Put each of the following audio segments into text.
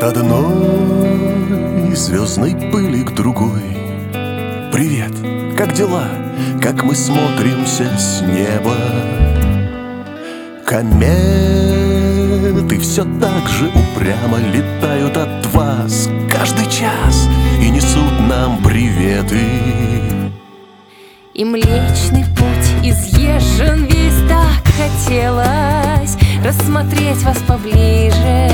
одной звездной пыли к другой. Привет, как дела? Как мы смотримся с неба? Кометы все так же упрямо летают от вас каждый час и несут нам приветы. И Млечный Путь изъезжен весь, так хотелось рассмотреть вас поближе.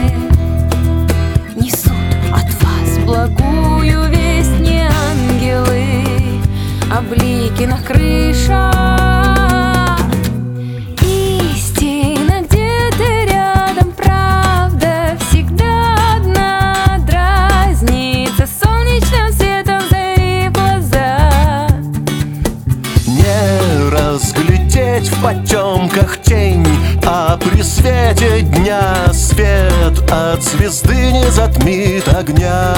Несут от вас благую весть не ангелы, а блики на крышах. Истина где-то рядом, правда всегда одна, дразнится солнечным светом зари в глаза. Не разглядеть в потемках тень, а при свете дня свет от звезды не затмит огня.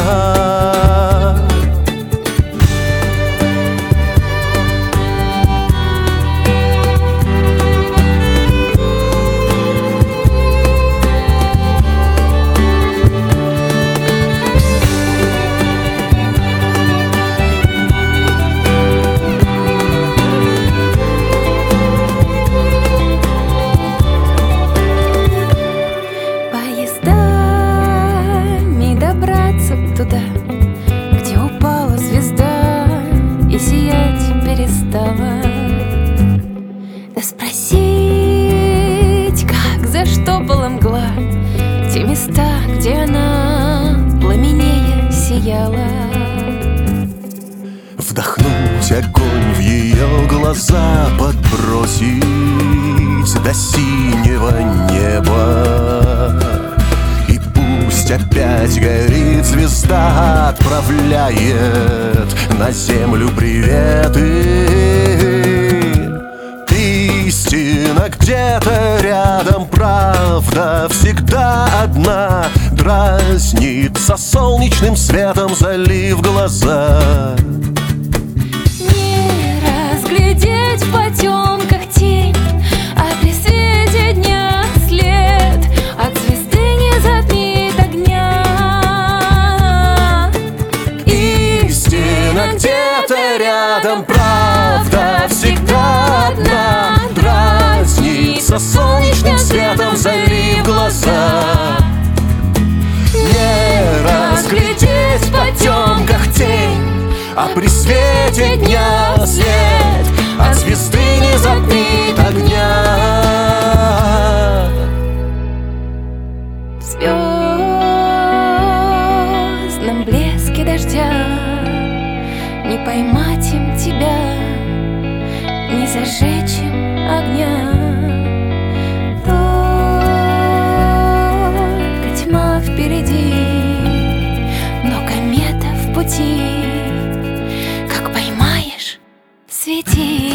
Туда, где упала звезда и сиять перестала. Да спросить, как заштопала мгла те места, где она пламенея сияла. Вдохнуть огонь в ее глаза, подбросить до синего неба. Опять горит звезда, отправляет на землю приветы. Истина где-то рядом, правда всегда одна, дразнится солнечным светом, залив глаза. Не разглядеть в потемках тень, а при свете дня след от звезды не затмить. Где-то рядом, правда всегда одна, дразнится солнечным светом, залив глаза. Не разглядеть в потемках тень, а при свете дня свет от звезды не затмит огня. В звездном блеске дождя не поймать им тебя, не зажечь им огня. Только тьма впереди, но комета в пути. Как поймаешь, свети.